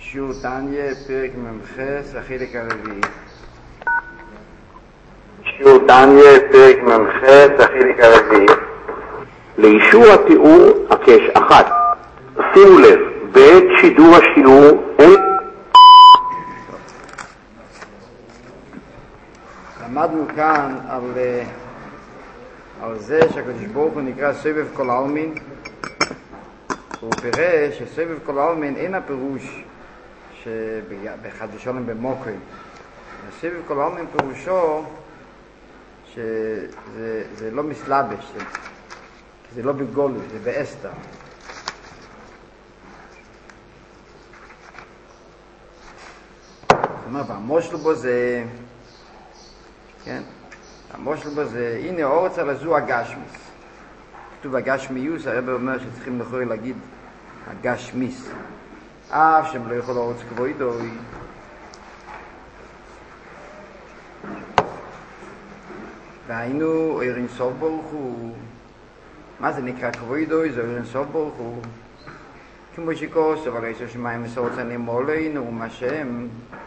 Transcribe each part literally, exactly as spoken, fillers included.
שיעור תניא, פרק ממחס, החלק הרביעי. שיעור תניא, פרק ממחס, החלק הרביעי. לאישור התיאור הקש אחת. שימו לב, בעת שידור השיעור אין... למדנו כאן על, על זה שהקדוש ברוך הוא נקרא סובב כל העלמין. הוא פירש שסובב כל העלמין אין הפירוש שבחד ושלום במוקרים. סובב כל העלמין פירושו שזה זה לא מסלבש, זה, זה לא בגולוס, זה באסתר. זאת אומרת, המושל בו זה, כן, המושל בו זה, הנה אורץ על הזו הגשמיס. כתוב הגשמיוס, הרב אומר שצריכים לכוי להגיד הגשמיס. אף שהם לא יכול אורץ כבוידוי. והיינו אירין סוף ברוך הוא. מה זה נקרא כבוידוי? זה אירין סוף ברוך הוא. כמו שיקוס, אבל איסו שמיים מסורת ענים מולנו ומשם.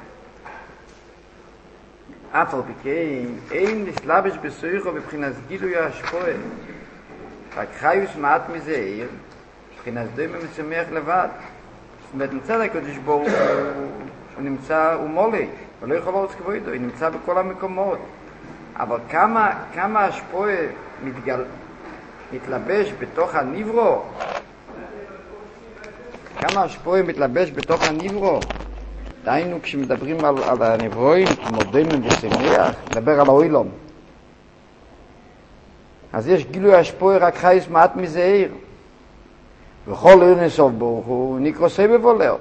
אף על פיקאים, אין נסלבש בסויכו בבחינת גילוי השפועה. רק חיוס מעט מזה עיר, מבחינת דומה מצמח לבד. זאת אומרת, נמצא הקדוש ברוך הוא נמצא, הוא מולי, הוא לא יכול לרוץ כבודו, הוא נמצא בכל המקומות. אבל כמה, כמה השפועה מתגל, מתלבש בתוך הנברו, כמה השפועה מתלבש בתוך הנברו, דיינו כשמדברים על, על הנברואים, כמו דומה ושמח, נדבר על האוילום. אז יש גילוי השפועה רק חייס מעט מזה עיר. וכל עיר נסוף ברוך הוא נקרא סבב עולר.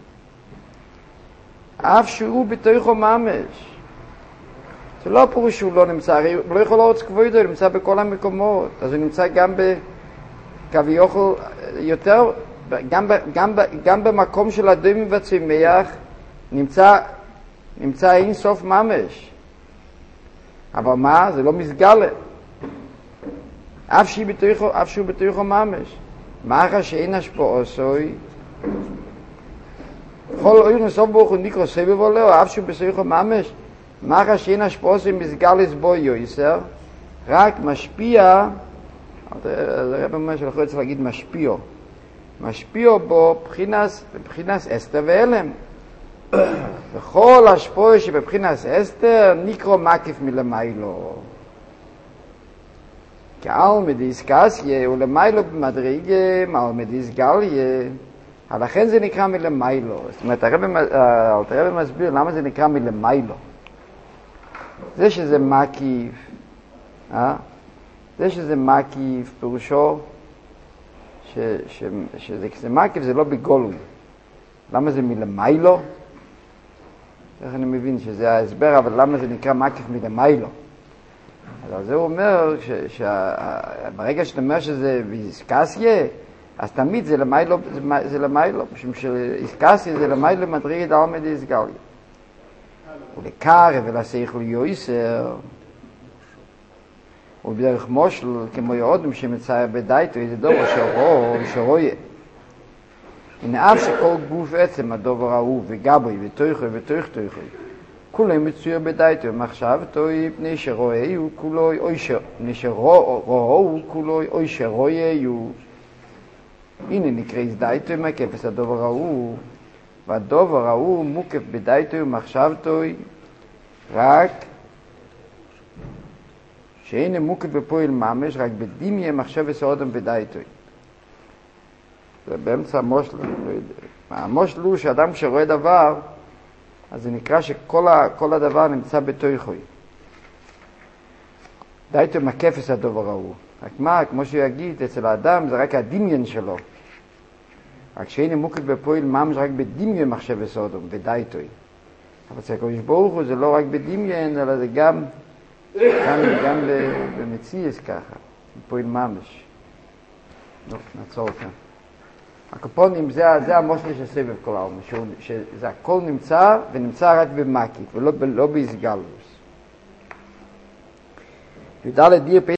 אף שהוא בתוכו ממש. זה לא פירוש שהוא לא נמצא, הוא לא יכול לרוץ כבודו, הוא נמצא בכל המקומות. אז הוא נמצא גם בכביכול יותר, גם, גם, גם במקום של הדומים והצמח, נמצא, נמצא אין סוף ממש. אבל מה? זה לא מסגלה. אף שהוא בתוכו, אף שהוא בתוכו ממש. מאחר שאין השפעה עשוי, כל אור נסוף ברוך הוא נקרא סבב עולהו, אף שהוא בתוכו ממש, מאחר שאין השפעה עשוי מסגלס בו יויסר, רק משפיע, הרב אומר שלכו צריך להגיד משפיע, משפיע בו בחינס, בבחינס אסתר ואלם. וכל השפעה שבבחינס אסתר נקרא מקיף מלמיילו. כעל מדיסקסיה ולמיילו במדרגה, מעל מדיסגליה, לכן זה נקרא מלמיילו. זאת אומרת, הרב מסביר למה זה נקרא מלמיילו. זה שזה מקיף, אה? זה שזה מקיף, פירושו, ש, ש, שזה כזה מקיף זה לא בגולוי. למה זה מלמיילו? איך אני מבין שזה ההסבר, אבל למה זה נקרא מקיף מלמיילו? אז זה אומר שברגע שאתה אומר שזה איסקסיה, אז תמיד זה למיילו, זה למיילו, משום שאיסקסיה זה למיילו מדרגת עלמא דאיסגליה. ולקרב ולשכל יויסר, ובדרך מושל כמו יהודים שמצא בדייתו איזה דובר שרו שרויה. הנה אף שכל גוף עצם הדובר ההוא וגבוי ותויכו ותויך-תויכו, כולם מצויר בדייתו, מחשב תוי פני שרואיו כולוי אוי שר, פני שרואו כולוי אוי שרואיו. הנה נקרא דייתו מהכפס הדובר ההוא, והדובר ההוא מוקף בדייתו מחשב תוי, רק שהנה מוקף בפועל ממש, רק בדימיה מחשב וסעודם בדייתו. זה באמצע המושל, המושל הוא שאדם שרואה דבר, אז זה נקרא שכל ה, כל הדבר נמצא בתוכו. דייתו מקפס הדובר ההוא. רק מה, כמו שהוא יגיד, אצל האדם זה רק הדמיין שלו. רק שאין מוקף בפועל ממש רק בדמיין מחשב וסודום, בדייתו. אבל אצל הקדוש ברוך הוא זה לא רק בדמיין, אלא זה גם, גם, גם במציאות ככה, בפועל ממש. לא, נעצור כאן. הקופונים זה, זה המושל של סבב כל העולם, שזה הכל נמצא ונמצא רק במקיף ולא, לא באיסגלוס. י"ד דיר